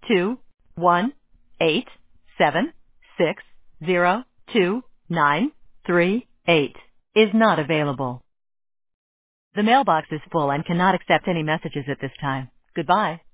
21876029338 is not available. The mailbox is full and cannot accept any messages at this time. Goodbye.